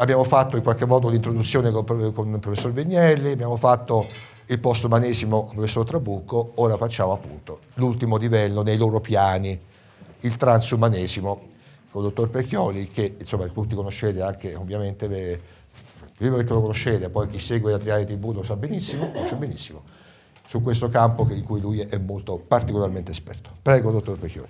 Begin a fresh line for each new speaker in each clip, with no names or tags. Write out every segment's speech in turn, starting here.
abbiamo fatto in qualche modo l'introduzione con il professor Vignelli, abbiamo fatto il postumanesimo con il professor Trabucco, ora facciamo appunto l'ultimo livello nei loro piani, il transumanesimo con il dottor Pecchioli, che insomma tutti conoscete anche ovviamente, prima perché lo conoscete, poi chi segue la Triale TV lo sa benissimo, conosce benissimo, su questo campo in cui lui è molto particolarmente esperto. Prego, dottor Pecchioli.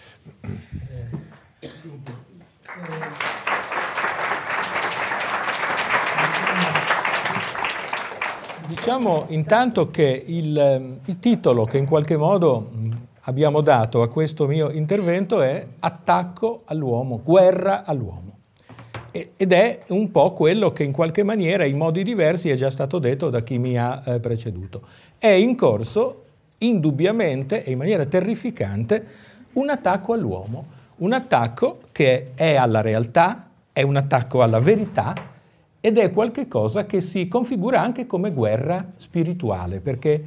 Diciamo intanto che il titolo che in qualche modo abbiamo dato a questo mio intervento è Attacco all'uomo, guerra all'uomo. Ed è un po' quello che in qualche maniera, in modi diversi, è già stato detto da chi mi ha preceduto. È in corso, indubbiamente e in maniera terrificante, un attacco all'uomo, un attacco che è alla realtà, è un attacco alla verità, ed è qualche cosa che si configura anche come guerra spirituale, perché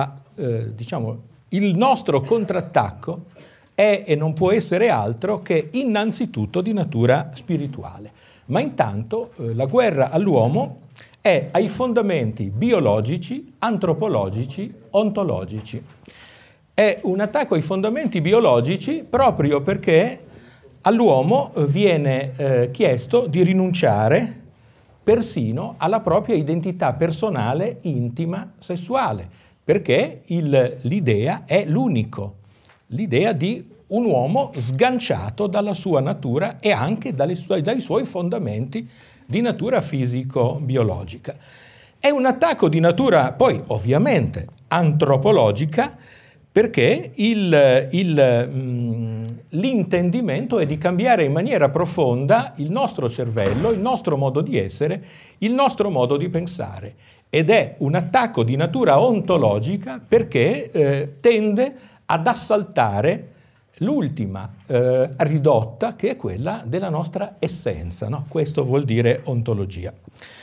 il nostro contrattacco è e non può essere altro che innanzitutto di natura spirituale. Ma intanto la guerra all'uomo è ai fondamenti biologici, antropologici, ontologici. È un attacco ai fondamenti biologici proprio perché all'uomo viene chiesto di rinunciare persino alla propria identità personale, intima, sessuale, perché l'idea è l'unico, l'idea di un uomo sganciato dalla sua natura e anche dai suoi fondamenti di natura fisico-biologica. È un attacco di natura poi ovviamente antropologica, perché l'intendimento è di cambiare in maniera profonda il nostro cervello, il nostro modo di essere, il nostro modo di pensare. Ed è un attacco di natura ontologica perché tende ad assaltare l'ultima ridotta, che è quella della nostra essenza, no? Questo vuol dire ontologia.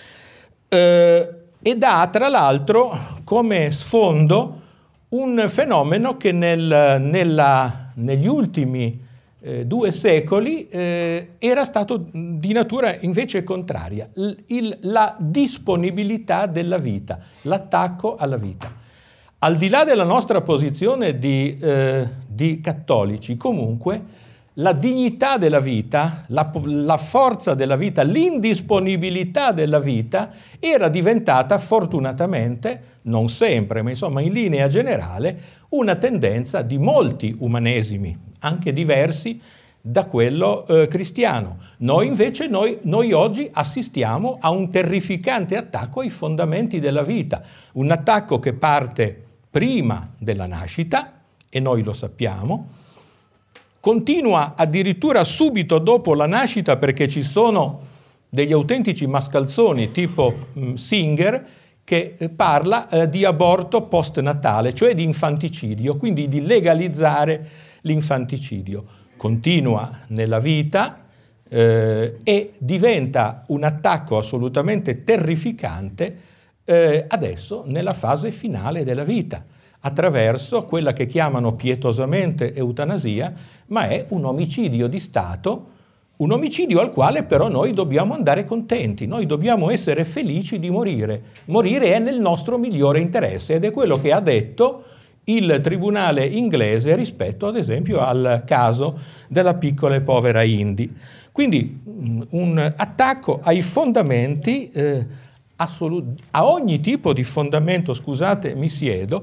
Ed ha tra l'altro come sfondo un fenomeno che negli ultimi 2 secoli era stato di natura invece contraria, la disponibilità della vita, l'attacco alla vita. Al di là della nostra posizione di cattolici, comunque la dignità della vita, la forza della vita, l'indisponibilità della vita era diventata fortunatamente, non sempre, ma insomma in linea generale, una tendenza di molti umanesimi, anche diversi da quello cristiano. Noi invece, noi oggi assistiamo a un terrificante attacco ai fondamenti della vita, un attacco che parte prima della nascita, e noi lo sappiamo, continua addirittura subito dopo la nascita, perché ci sono degli autentici mascalzoni tipo Singer che parla di aborto postnatale, cioè di infanticidio, quindi di legalizzare l'infanticidio. Continua nella vita e diventa un attacco assolutamente terrificante adesso nella fase finale della vita, attraverso quella che chiamano pietosamente eutanasia, ma è un omicidio di Stato, un omicidio al quale però noi dobbiamo andare contenti, noi dobbiamo essere felici di morire. Morire è nel nostro migliore interesse ed è quello che ha detto il tribunale inglese rispetto ad esempio al caso della piccola e povera Indy. Quindi un attacco ai fondamenti, a ogni tipo di fondamento, scusate mi siedo,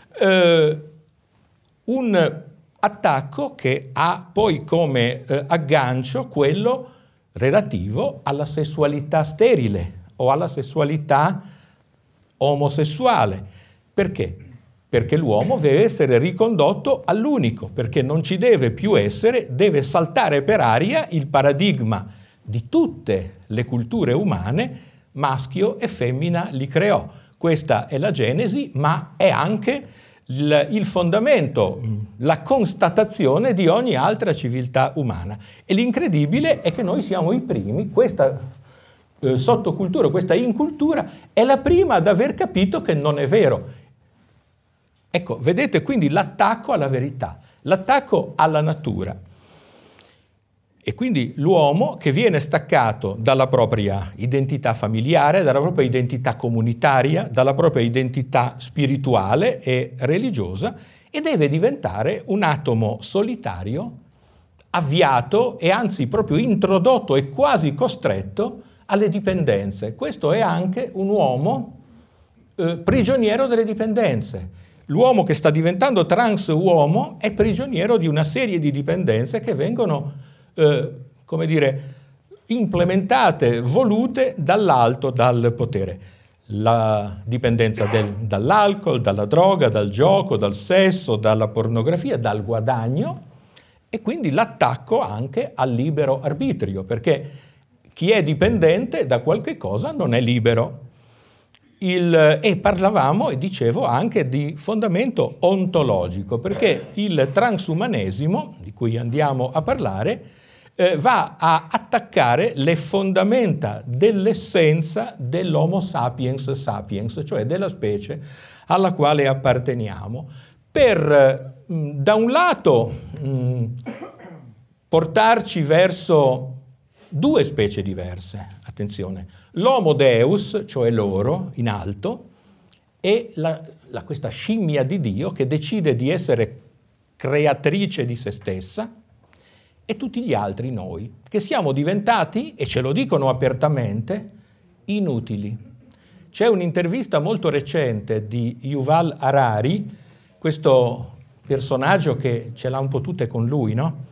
un attacco che ha poi come aggancio quello relativo alla sessualità sterile o alla sessualità omosessuale. Perché? Perché l'uomo deve essere ricondotto all'unico, perché non ci deve più essere, deve saltare per aria il paradigma di tutte le culture umane, maschio e femmina li creò. Questa è la genesi, ma è anche il fondamento, la constatazione di ogni altra civiltà umana. E l'incredibile è che noi siamo i primi, questa sottocultura, questa incultura, è la prima ad aver capito che non è vero. Ecco, vedete quindi l'attacco alla verità, l'attacco alla natura. E quindi l'uomo che viene staccato dalla propria identità familiare, dalla propria identità comunitaria, dalla propria identità spirituale e religiosa, e deve diventare un atomo solitario, avviato e anzi proprio introdotto e quasi costretto alle dipendenze. Questo è anche un uomo prigioniero delle dipendenze. L'uomo che sta diventando transuomo è prigioniero di una serie di dipendenze che vengono, implementate, volute dall'alto, dal potere. La dipendenza dall'alcol, dalla droga, dal gioco, dal sesso, dalla pornografia, dal guadagno, e quindi l'attacco anche al libero arbitrio, perché chi è dipendente da qualche cosa non è libero. E parlavamo, e dicevo, anche di fondamento ontologico, perché il transumanesimo, di cui andiamo a parlare, va a attaccare le fondamenta dell'essenza dell'Homo sapiens sapiens, cioè della specie alla quale apparteniamo, per, da un lato, portarci verso due specie diverse, attenzione, l'Homo Deus, cioè l'oro in alto, e questa scimmia di Dio che decide di essere creatrice di se stessa, e tutti gli altri noi, che siamo diventati, e ce lo dicono apertamente, inutili. C'è un'intervista molto recente di Yuval Harari, questo personaggio che ce l'ha un po' tutte con lui, no?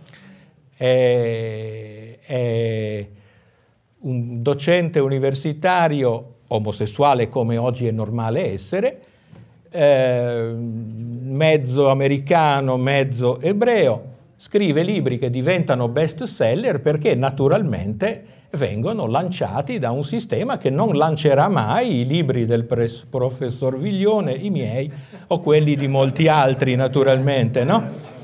È un docente universitario omosessuale, come oggi è normale essere, mezzo americano, mezzo ebreo, scrive libri che diventano best seller perché naturalmente vengono lanciati da un sistema che non lancerà mai i libri del professor Viglione, i miei o quelli di molti altri naturalmente, no?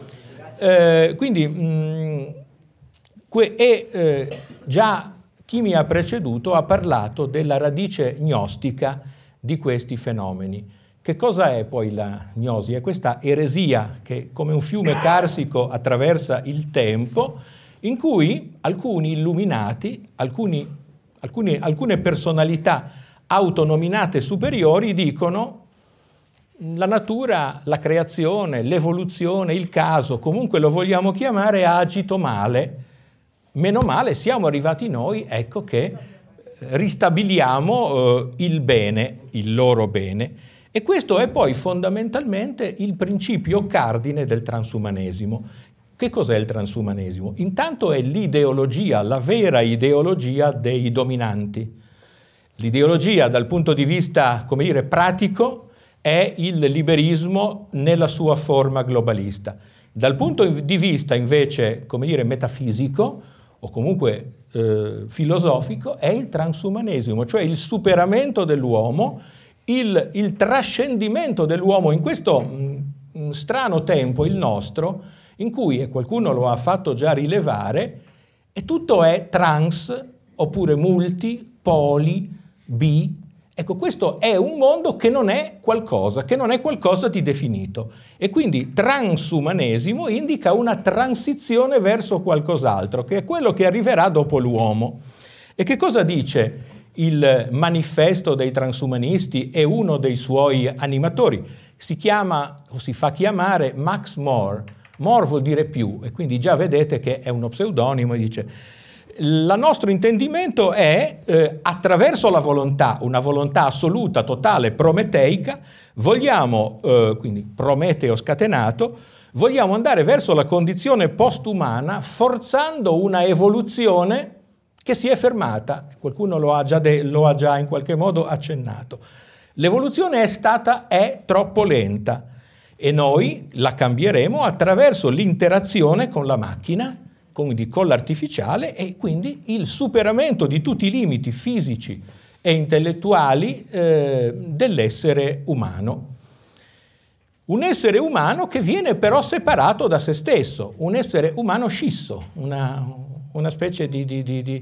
Già chi mi ha preceduto ha parlato della radice gnostica di questi fenomeni. Che cosa è poi la gnosi? È questa eresia che, come un fiume carsico, attraversa il tempo, in cui alcuni illuminati, alcune personalità autonominate superiori dicono: la natura, la creazione, l'evoluzione, il caso, comunque lo vogliamo chiamare, ha agito male. Meno male, siamo arrivati noi, ecco che ristabiliamo il bene, il loro bene. E questo è poi fondamentalmente il principio cardine del transumanesimo. Che cos'è il transumanesimo? Intanto è l'ideologia, la vera ideologia dei dominanti. L'ideologia dal punto di vista, come dire, pratico è il liberismo nella sua forma globalista. Dal punto di vista invece, come dire, metafisico o comunque filosofico è il transumanesimo, cioè il superamento dell'uomo, il trascendimento dell'uomo in questo strano tempo, il nostro, in cui, e qualcuno lo ha fatto già rilevare, e tutto è trans, oppure multi, poli, bi. Ecco, questo è un mondo che non è qualcosa di definito. E quindi transumanesimo indica una transizione verso qualcos'altro, che è quello che arriverà dopo l'uomo. E che cosa dice il manifesto dei transumanisti e uno dei suoi animatori? Si chiama, o si fa chiamare, Max More. More vuol dire più, e quindi già vedete che è uno pseudonimo, e dice: il nostro intendimento è attraverso la volontà, una volontà assoluta, totale, prometeica, vogliamo, quindi Prometeo scatenato, vogliamo andare verso la condizione postumana forzando una evoluzione che si è fermata. Qualcuno lo ha già in qualche modo accennato. L'evoluzione è troppo lenta e noi la cambieremo attraverso l'interazione con la macchina, quindi con l'artificiale, e quindi il superamento di tutti i limiti fisici e intellettuali dell'essere umano. Un essere umano che viene però separato da se stesso, un essere umano scisso, una specie di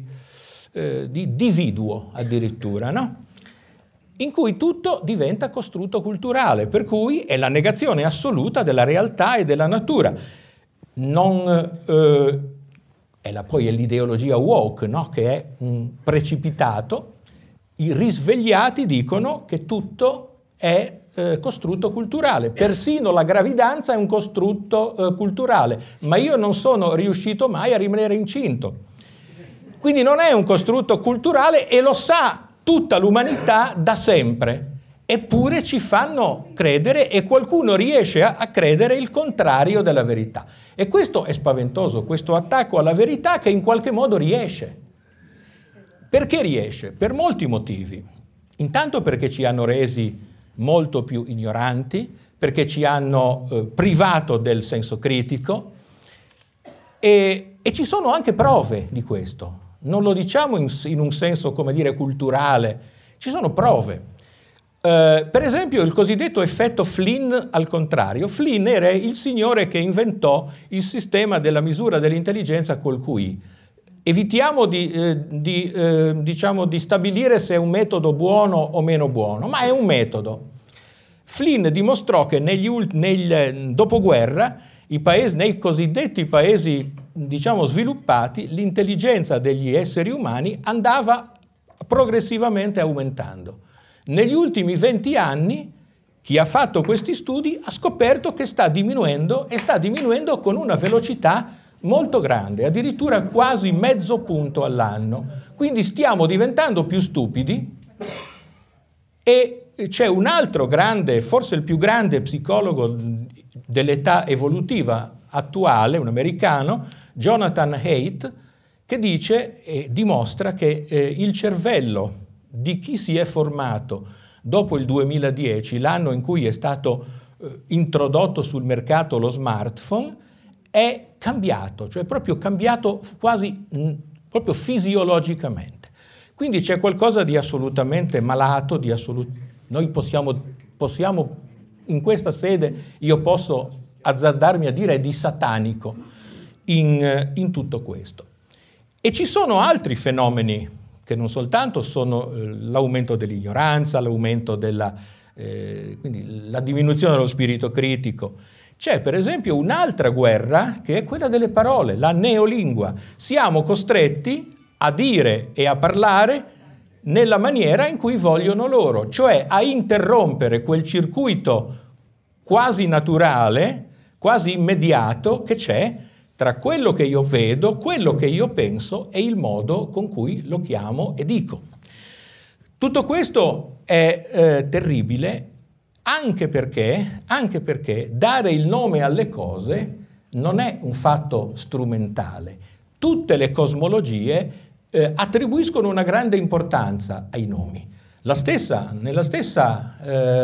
dividuo addirittura, no? In cui tutto diventa costrutto culturale, per cui è la negazione assoluta della realtà e della natura. poi è l'ideologia woke, no? Che è un precipitato, i risvegliati dicono che tutto è costrutto culturale, persino la gravidanza è un costrutto culturale, ma io non sono riuscito mai a rimanere incinto. Quindi non è un costrutto culturale e lo sa tutta l'umanità da sempre, eppure ci fanno credere e qualcuno riesce a credere il contrario della verità. E questo è spaventoso, questo attacco alla verità che in qualche modo riesce. Perché riesce? Per molti motivi. Intanto perché ci hanno resi molto più ignoranti, perché ci hanno privato del senso critico e ci sono anche prove di questo. Non lo diciamo in un senso, come dire, culturale, ci sono prove. Per esempio il cosiddetto effetto Flynn al contrario. Flynn era il signore che inventò il sistema della misura dell'intelligenza col QI. Evitiamo di stabilire se è un metodo buono o meno buono, ma è un metodo. Flynn dimostrò che nel dopoguerra nei cosiddetti paesi sviluppati l'intelligenza degli esseri umani andava progressivamente aumentando. Negli ultimi 20 anni chi ha fatto questi studi ha scoperto che sta diminuendo e sta diminuendo con una velocità molto grande, addirittura quasi mezzo punto all'anno. Quindi stiamo diventando più stupidi e c'è un altro grande, forse il più grande psicologo dell'età evolutiva attuale, un americano, Jonathan Haidt, che dice e dimostra che il cervello di chi si è formato dopo il 2010, l'anno in cui è stato introdotto sul mercato lo smartphone, è cambiato, cioè proprio cambiato quasi proprio fisiologicamente. Quindi c'è qualcosa di assolutamente malato, noi possiamo in questa sede, io posso azzardarmi a dire di satanico in tutto questo. E ci sono altri fenomeni che non soltanto sono l'aumento dell'ignoranza, l'aumento quindi la diminuzione dello spirito critico. C'è per esempio un'altra guerra che è quella delle parole, la neolingua. Siamo costretti a dire e a parlare nella maniera in cui vogliono loro, cioè a interrompere quel circuito quasi naturale, quasi immediato che c'è tra quello che io vedo, quello che io penso e il modo con cui lo chiamo e dico. Tutto questo è terribile anche perché dare il nome alle cose non è un fatto strumentale. Tutte le cosmologie attribuiscono una grande importanza ai nomi. Nella stessa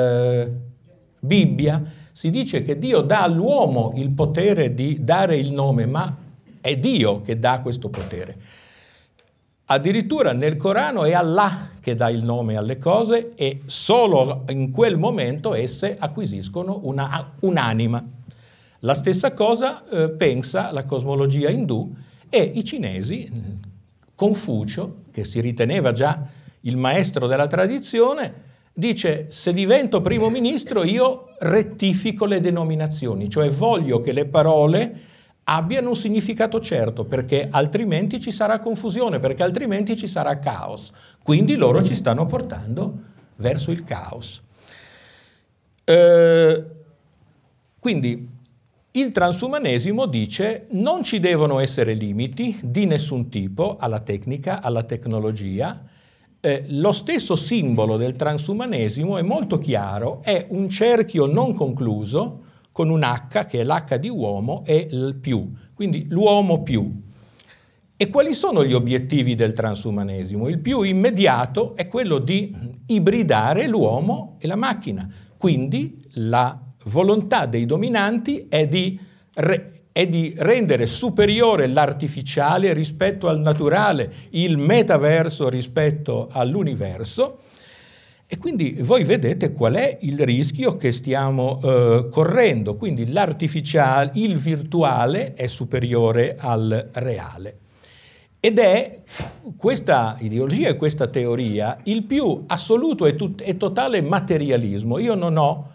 Bibbia si dice che Dio dà all'uomo il potere di dare il nome, ma è Dio che dà questo potere. Addirittura nel Corano è Allah che dà il nome alle cose e solo in quel momento esse acquisiscono un'anima. La stessa cosa pensa la cosmologia indù e i cinesi. Confucio, che si riteneva già il maestro della tradizione, dice: se divento primo ministro io rettifico le denominazioni, cioè voglio che le parole abbiano un significato certo, perché altrimenti ci sarà confusione, perché altrimenti ci sarà caos. Quindi loro ci stanno portando verso il caos. Quindi il transumanesimo dice: non ci devono essere limiti di nessun tipo alla tecnica, alla tecnologia. Lo stesso simbolo del transumanesimo è molto chiaro, è un cerchio non concluso con un H, che è l'H di uomo, e il più, quindi l'uomo più. E quali sono gli obiettivi del transumanesimo? Il più immediato è quello di ibridare l'uomo e la macchina, quindi la volontà dei dominanti è di rendere superiore l'artificiale rispetto al naturale, il metaverso rispetto all'universo. E quindi voi vedete qual è il rischio che stiamo correndo. Quindi l'artificiale, il virtuale è superiore al reale. Ed è questa ideologia e questa teoria il più assoluto e totale materialismo. Io non ho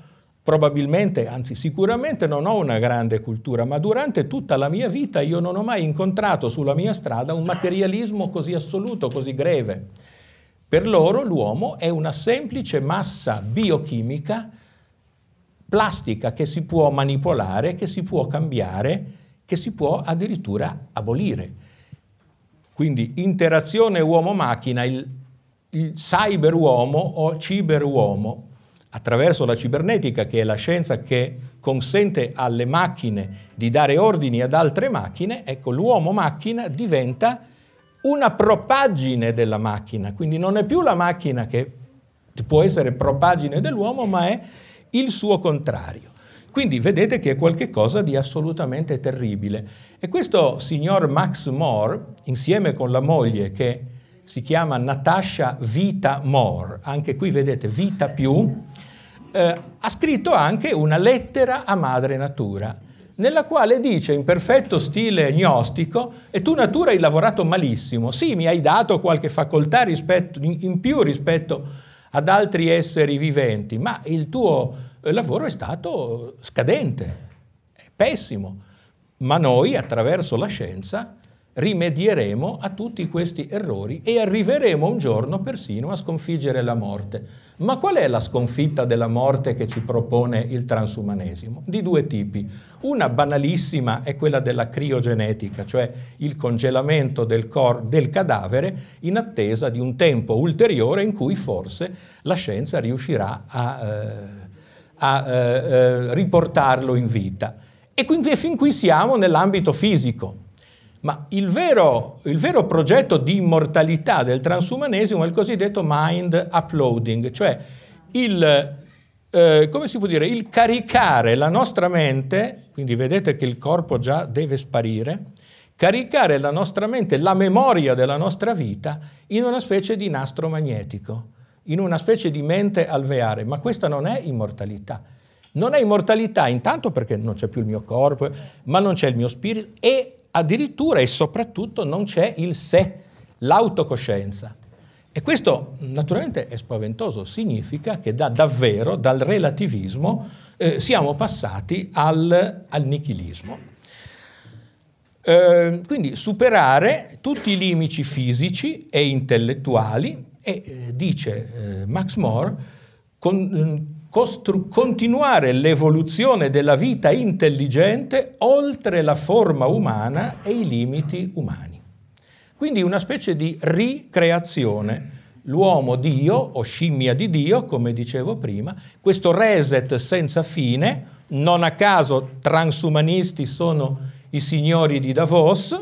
probabilmente, anzi sicuramente non ho una grande cultura, ma durante tutta la mia vita io non ho mai incontrato sulla mia strada un materialismo così assoluto, così greve. Per loro l'uomo è una semplice massa biochimica, plastica, che si può manipolare, che si può cambiare, che si può addirittura abolire. Quindi interazione uomo-macchina, il cyber-uomo o ciber-uomo, attraverso la cibernetica, che è la scienza che consente alle macchine di dare ordini ad altre macchine, ecco, l'uomo-macchina diventa una propaggine della macchina, quindi non è più la macchina che può essere propaggine dell'uomo, ma è il suo contrario. Quindi vedete che è qualcosa di assolutamente terribile. E questo signor Max More, insieme con la moglie che si chiama Natasha Vita More, anche qui vedete Vita più, ha scritto anche una lettera a Madre Natura, nella quale dice in perfetto stile gnostico: e tu natura hai lavorato malissimo, sì, mi hai dato qualche facoltà in più rispetto ad altri esseri viventi, ma il tuo lavoro è stato scadente, è pessimo, ma noi attraverso la scienza rimedieremo a tutti questi errori e arriveremo un giorno persino a sconfiggere la morte. Ma qual è la sconfitta della morte che ci propone il transumanesimo? Di due tipi. Una banalissima è quella della criogenetica, cioè il congelamento del cadavere in attesa di un tempo ulteriore in cui forse la scienza riuscirà a riportarlo in vita. E quindi fin qui siamo nell'ambito fisico. Ma il vero progetto di immortalità del transumanesimo è il cosiddetto mind uploading, cioè come si può dire, il caricare la nostra mente, quindi vedete che il corpo già deve sparire, caricare la nostra mente, la memoria della nostra vita, in una specie di nastro magnetico, in una specie di mente alveare, ma questa non è immortalità. Non è immortalità intanto perché non c'è più il mio corpo, ma non c'è il mio spirito e addirittura e soprattutto non c'è il sé, l'autocoscienza. E questo naturalmente è spaventoso, significa che davvero dal relativismo siamo passati al nichilismo. Quindi superare tutti i limiti fisici e intellettuali e, dice Max More, continuare l'evoluzione della vita intelligente oltre la forma umana e i limiti umani. Quindi una specie di ricreazione, l'uomo Dio o scimmia di Dio, come dicevo prima, questo reset senza fine, non a caso transumanisti sono i signori di Davos,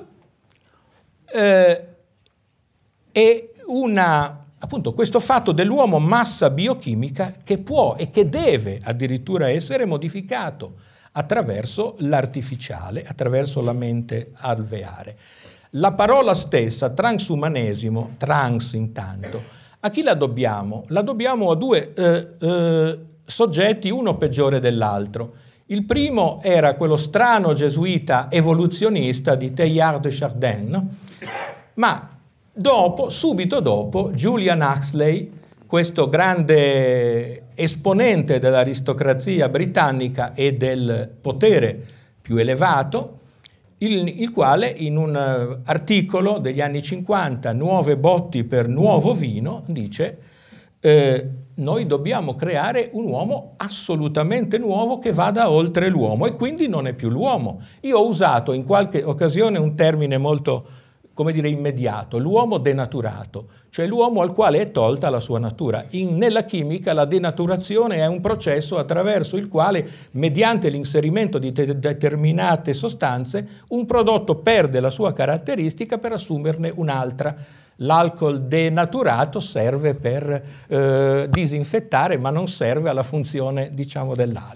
e appunto questo fatto dell'uomo massa biochimica che può e che deve addirittura essere modificato attraverso l'artificiale, attraverso la mente alveare. La parola stessa, transumanesimo, trans intanto, a chi la dobbiamo? La dobbiamo a due soggetti, uno peggiore dell'altro. Il primo era quello strano gesuita evoluzionista di Teilhard de Chardin, ma subito dopo, Julian Huxley, questo grande esponente dell'aristocrazia britannica e del potere più elevato, il quale in un articolo degli anni 50, Nuove botti per nuovo vino, dice noi dobbiamo creare un uomo assolutamente nuovo che vada oltre l'uomo e quindi non è più l'uomo. Io ho usato in qualche occasione un termine molto, come dire, immediato, l'uomo denaturato, cioè l'uomo al quale è tolta la sua natura. Nella chimica la denaturazione è un processo attraverso il quale, mediante l'inserimento di determinate sostanze, un prodotto perde la sua caratteristica per assumerne un'altra. L'alcol denaturato serve per disinfettare, ma non serve alla funzione, diciamo, dell'alcol.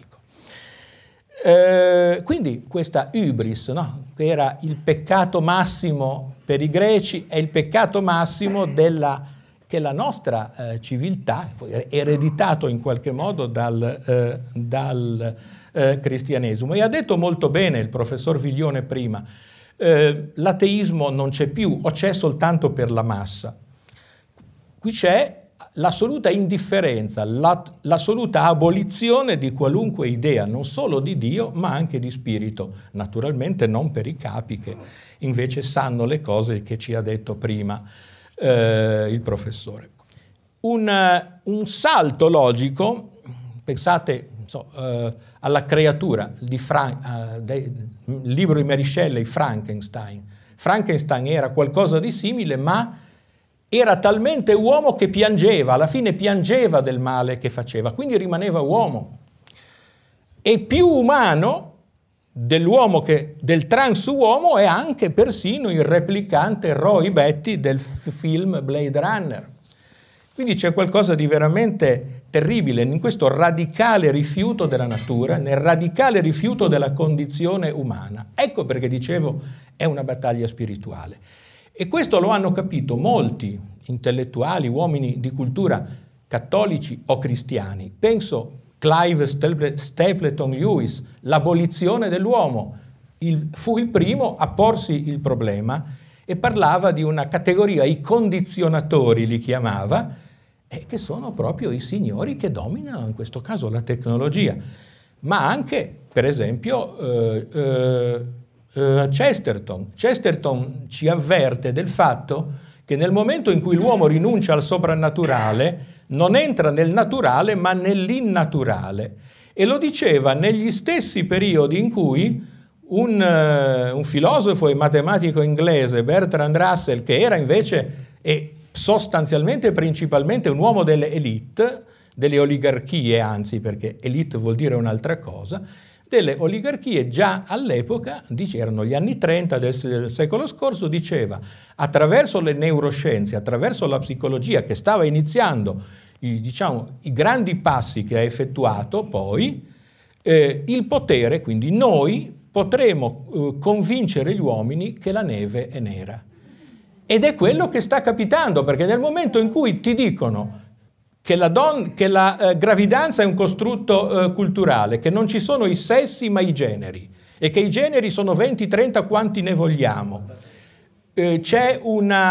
Quindi questa hybris, no? Che era il peccato massimo per i greci, è il peccato massimo che la nostra civiltà, ereditato in qualche modo dal cristianesimo. E ha detto molto bene il professor Viglione prima, l'ateismo non c'è più o c'è soltanto per la massa. Qui c'è l'assoluta indifferenza, l'assoluta abolizione di qualunque idea, non solo di Dio, ma anche di spirito. Naturalmente non per i capi che invece sanno le cose che ci ha detto prima il professore. Un salto logico, pensate alla creatura del libro di Mary Shelley, Frankenstein. Frankenstein era qualcosa di simile, ma era talmente uomo che piangeva, alla fine piangeva del male che faceva, quindi rimaneva uomo. E più umano dell'uomo del transuomo è anche persino il replicante Roy Batty del film Blade Runner. Quindi c'è qualcosa di veramente terribile in questo radicale rifiuto della natura, nel radicale rifiuto della condizione umana. Ecco perché dicevo è una battaglia spirituale. E questo lo hanno capito molti intellettuali, uomini di cultura cattolici o cristiani. Penso Clive Stapleton Lewis, l'abolizione dell'uomo, fu il primo a porsi il problema e parlava di una categoria, i condizionatori li chiamava, che sono proprio i signori che dominano in questo caso la tecnologia, ma anche per esempio Chesterton. Chesterton ci avverte del fatto che nel momento in cui l'uomo rinuncia al soprannaturale non entra nel naturale ma nell'innaturale, e lo diceva negli stessi periodi in cui un filosofo e matematico inglese, Bertrand Russell, che era invece sostanzialmente principalmente un uomo delle elite, delle oligarchie anzi, perché elite vuol dire un'altra cosa, delle oligarchie già all'epoca, erano gli anni 30 del secolo scorso, diceva attraverso le neuroscienze, attraverso la psicologia che stava iniziando i grandi passi che ha effettuato poi, il potere, quindi noi potremo convincere gli uomini che la neve è nera. Ed è quello che sta capitando, perché nel momento in cui ti dicono che la gravidanza è un costrutto culturale, che non ci sono i sessi ma i generi, e che i generi sono 20-30 quanti ne vogliamo, c'è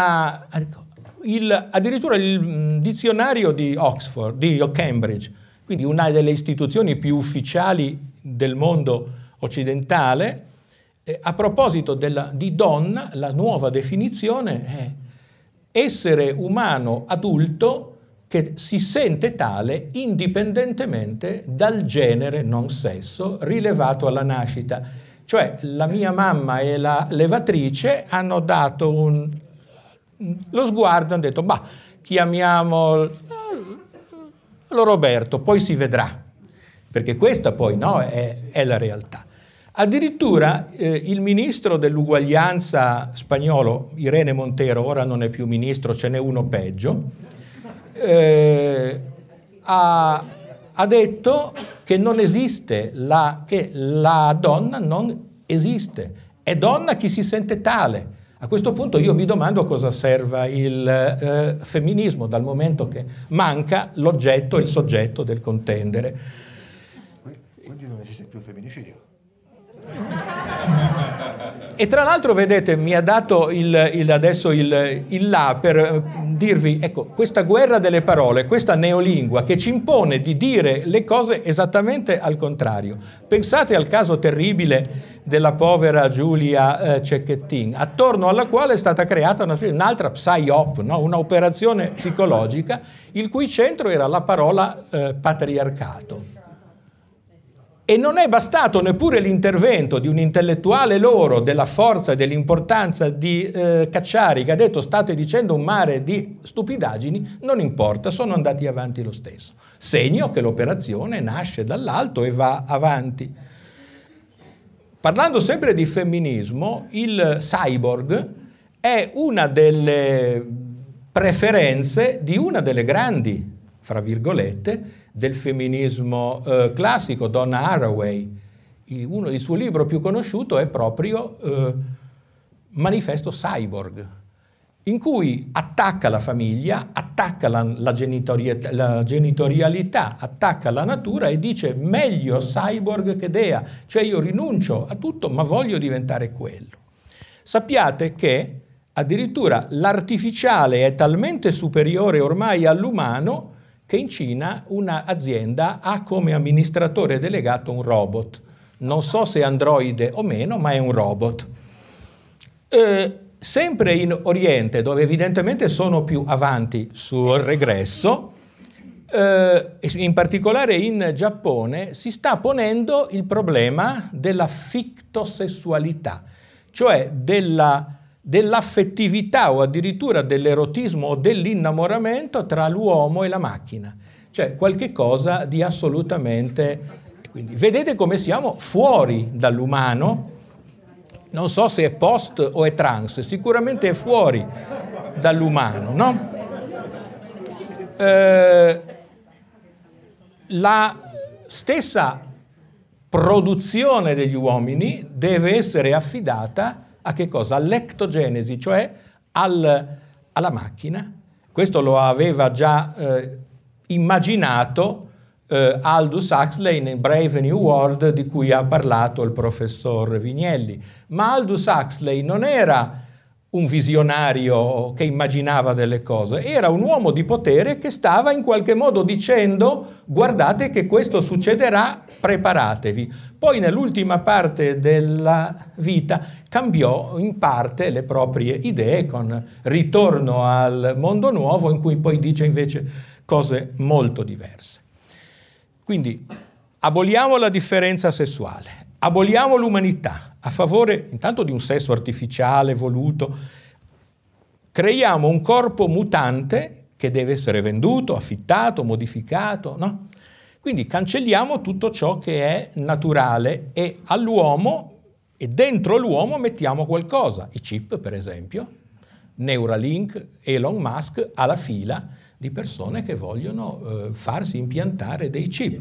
addirittura il dizionario di Oxford, di Cambridge, quindi una delle istituzioni più ufficiali del mondo occidentale, a proposito di donna, la nuova definizione è essere umano adulto che si sente tale indipendentemente dal genere, non sesso, rilevato alla nascita. Cioè la mia mamma e la levatrice hanno dato lo sguardo, hanno detto, chiamiamolo Roberto, poi si vedrà, perché questa poi è la realtà. Addirittura il ministro dell'uguaglianza spagnolo, Irene Montero, ora non è più ministro, ce n'è uno peggio, ha detto che non esiste, che la donna non esiste, è donna chi si sente tale. A questo punto io mi domando a cosa serva il femminismo, dal momento che manca l'oggetto, il soggetto del contendere.
Quindi non esiste più il femminicidio.
E tra l'altro, vedete, mi ha dato adesso il là per dirvi, ecco, questa guerra delle parole, questa neolingua che ci impone di dire le cose esattamente al contrario. Pensate al caso terribile della povera Giulia Cecchettin, attorno alla quale è stata creata un'altra psyop, una operazione psicologica, il cui centro era la parola patriarcato. E non è bastato neppure l'intervento di un intellettuale loro della forza e dell'importanza di Cacciari, che ha detto state dicendo un mare di stupidaggini, non importa, sono andati avanti lo stesso. Segno che l'operazione nasce dall'alto e va avanti. Parlando sempre di femminismo, il cyborg è una delle preferenze di una delle grandi, fra virgolette, del femminismo classico, Donna Haraway. Uno del suo libro più conosciuto è proprio Manifesto Cyborg, in cui attacca la famiglia, attacca la genitorialità, attacca la natura e dice meglio cyborg che dea, cioè io rinuncio a tutto ma voglio diventare quello. Sappiate che addirittura l'artificiale è talmente superiore ormai all'umano che in Cina un'azienda ha come amministratore delegato un robot. Non so se è androide o meno, ma è un robot. Sempre in Oriente, dove evidentemente sono più avanti sul regresso, in particolare in Giappone, si sta ponendo il problema della fictosessualità, cioè dell'affettività o addirittura dell'erotismo o dell'innamoramento tra l'uomo e la macchina, cioè qualche cosa di assolutamente... Quindi vedete come siamo fuori dall'umano, non so se è post o è trans, sicuramente è fuori dall'umano, no? La stessa produzione degli uomini deve essere affidata a che cosa? All'ectogenesi, cioè alla macchina. Questo lo aveva già immaginato Aldous Huxley in Brave New World, di cui ha parlato il professor Vignelli. Ma Aldous Huxley non era un visionario che immaginava delle cose, era un uomo di potere che stava in qualche modo dicendo: guardate che questo succederà, preparatevi. Poi nell'ultima parte della vita cambiò in parte le proprie idee con Ritorno al mondo nuovo, in cui poi dice invece cose molto diverse. Quindi aboliamo la differenza sessuale, aboliamo l'umanità a favore intanto di un sesso artificiale voluto, creiamo un corpo mutante che deve essere venduto, affittato, modificato, no? Quindi cancelliamo tutto ciò che è naturale e all'uomo e dentro l'uomo mettiamo qualcosa, i chip per esempio, Neuralink, Elon Musk alla fila di persone che vogliono farsi impiantare dei chip.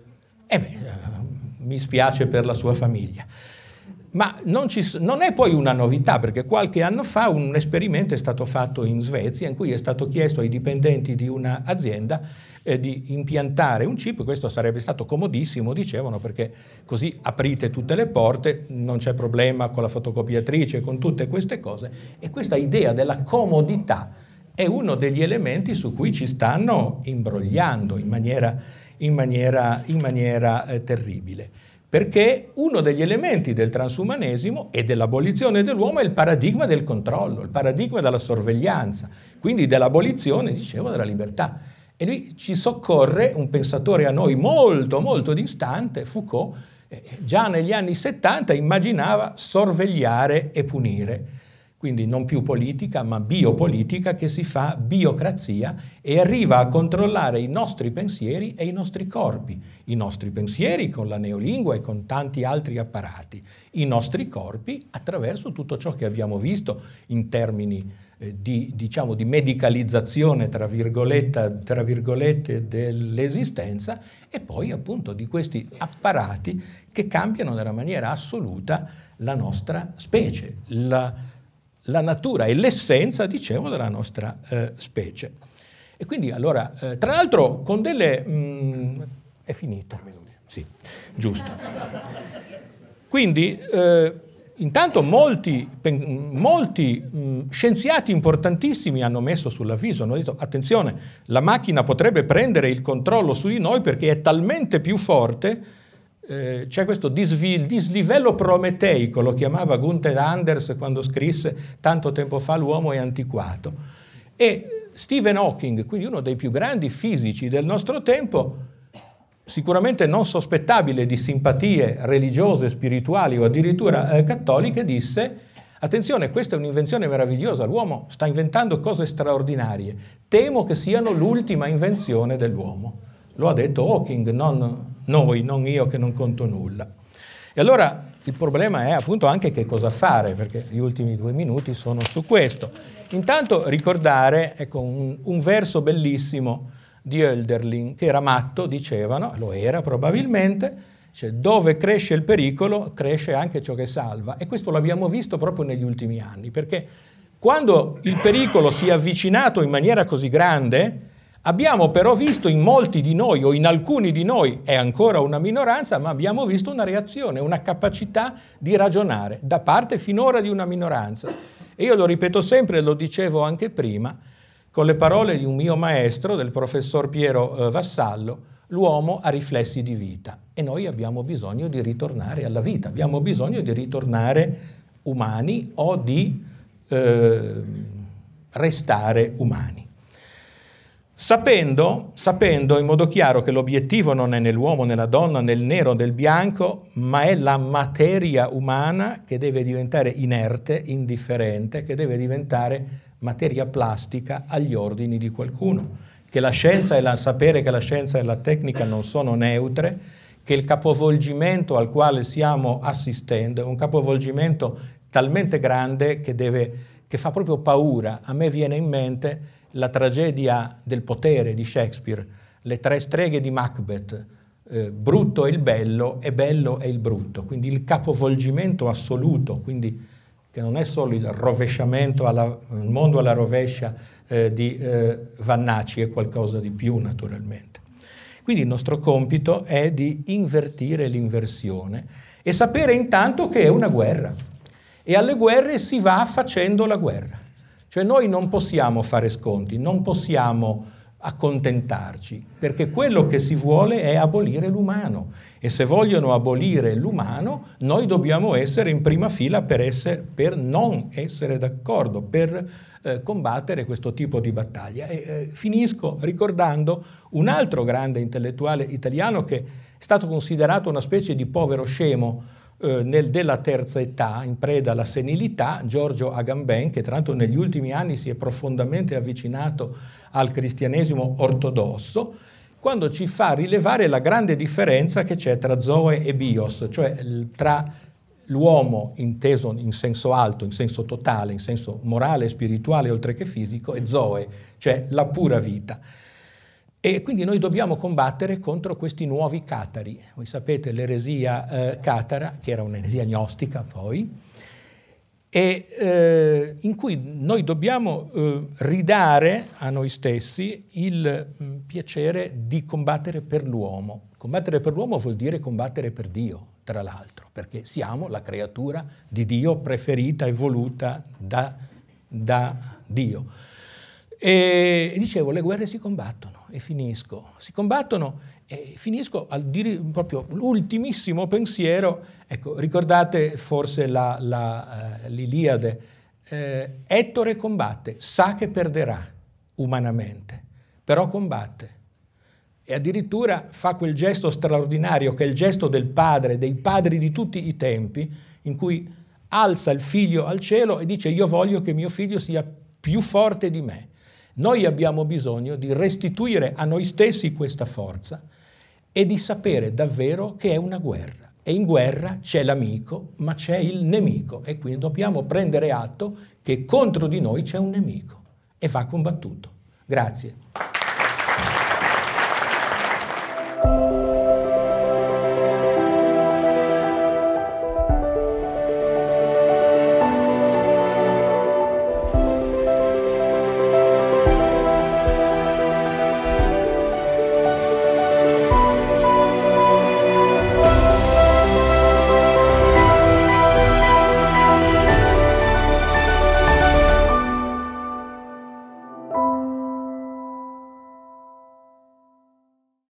Mi spiace per la sua famiglia. Ma non è poi una novità, perché qualche anno fa un esperimento è stato fatto in Svezia in cui è stato chiesto ai dipendenti di un'azienda di impiantare un chip. Questo sarebbe stato comodissimo, dicevano, perché così aprite tutte le porte, non c'è problema con la fotocopiatrice, con tutte queste cose. E questa idea della comodità è uno degli elementi su cui ci stanno imbrogliando in maniera terribile. Perché uno degli elementi del transumanesimo e dell'abolizione dell'uomo è il paradigma del controllo, il paradigma della sorveglianza, quindi dell'abolizione, dicevo, della libertà. E lui ci soccorre un pensatore a noi molto, molto distante, Foucault, già negli anni 70 immaginava sorvegliare e punire. Quindi non più politica, ma biopolitica, che si fa biocrazia e arriva a controllare i nostri pensieri e i nostri corpi. I nostri pensieri con la neolingua e con tanti altri apparati. I nostri corpi attraverso tutto ciò che abbiamo visto in termini di medicalizzazione, tra virgolette, dell'esistenza, e poi appunto di questi apparati che cambiano nella maniera assoluta la nostra specie, la natura e l'essenza, dicevo, della nostra specie. E quindi allora, tra l'altro con delle... è finita? Sì, giusto. Quindi, intanto molti scienziati importantissimi hanno messo sull'avviso, hanno detto: attenzione, la macchina potrebbe prendere il controllo su di noi perché è talmente più forte. C'è questo dislivello prometeico, lo chiamava Gunther Anders quando scrisse tanto tempo fa L'uomo è antiquato. E Stephen Hawking, quindi uno dei più grandi fisici del nostro tempo, sicuramente non sospettabile di simpatie religiose, spirituali o addirittura cattoliche, disse: attenzione, questa è un'invenzione meravigliosa, l'uomo sta inventando cose straordinarie, temo che siano l'ultima invenzione dell'uomo. Lo ha detto Hawking, non io che non conto nulla. E allora il problema è appunto anche che cosa fare, perché gli ultimi 2 minuti sono su questo. Intanto ricordare, ecco, un verso bellissimo di Hölderlin, che era matto, dicevano, lo era probabilmente, cioè dove cresce il pericolo cresce anche ciò che salva. E questo l'abbiamo visto proprio negli ultimi anni, perché quando il pericolo si è avvicinato in maniera così grande, abbiamo però visto in molti di noi, o in alcuni di noi, è ancora una minoranza, ma abbiamo visto una reazione, una capacità di ragionare da parte finora di una minoranza. E io lo ripeto sempre, lo dicevo anche prima, con le parole di un mio maestro, del professor Piero Vassallo: l'uomo ha riflessi di vita e noi abbiamo bisogno di ritornare alla vita, abbiamo bisogno di ritornare umani o di restare umani. Sapendo in modo chiaro che l'obiettivo non è nell'uomo, nella donna, nel nero, nel bianco, ma è la materia umana che deve diventare inerte, indifferente, che deve diventare materia plastica agli ordini di qualcuno, che la scienza e sapere che la scienza e la tecnica non sono neutre, che il capovolgimento al quale stiamo assistendo è un capovolgimento talmente grande che fa proprio paura. A me viene in mente la tragedia del potere di Shakespeare, le tre streghe di Macbeth, brutto è il bello e bello è il brutto, quindi il capovolgimento assoluto, quindi che non è solo il rovesciamento, il mondo alla rovescia di Vannaci, è qualcosa di più naturalmente. Quindi il nostro compito è di invertire l'inversione e sapere intanto che è una guerra, e alle guerre si va facendo la guerra. Cioè noi non possiamo fare sconti, non possiamo accontentarci, perché quello che si vuole è abolire l'umano, e se vogliono abolire l'umano noi dobbiamo essere in prima fila per non essere d'accordo, per combattere questo tipo di battaglia. E finisco ricordando un altro grande intellettuale italiano che è stato considerato una specie di povero scemo della terza età, in preda alla senilità, Giorgio Agamben, che tra l'altro negli ultimi anni si è profondamente avvicinato al cristianesimo ortodosso, quando ci fa rilevare la grande differenza che c'è tra Zoe e Bios, cioè tra l'uomo inteso in senso alto, in senso totale, in senso morale, spirituale, oltre che fisico, e Zoe, cioè la pura vita. E quindi noi dobbiamo combattere contro questi nuovi catari. Voi sapete l'eresia catara, che era un'eresia gnostica poi, e in cui noi dobbiamo ridare a noi stessi il piacere di combattere per l'uomo. Combattere per l'uomo vuol dire combattere per Dio, tra l'altro, perché siamo la creatura di Dio preferita e voluta da Dio. E dicevo, le guerre si combattono, e finisco. Si combattono e finisco al dire proprio l'ultimissimo pensiero. Ecco, ricordate forse l'Iliade. Ettore combatte, sa che perderà umanamente, però combatte. E addirittura fa quel gesto straordinario che è il gesto del padre, dei padri di tutti i tempi, in cui alza il figlio al cielo e dice: io voglio che mio figlio sia più forte di me. Noi abbiamo bisogno di restituire a noi stessi questa forza e di sapere davvero che è una guerra. E in guerra c'è l'amico, ma c'è il nemico. E quindi dobbiamo prendere atto che contro di noi c'è un nemico e va combattuto. Grazie.